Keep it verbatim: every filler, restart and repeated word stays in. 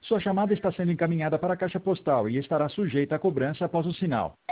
Sua chamada está sendo encaminhada para a caixa postal e estará sujeita a cobrança após o sinal.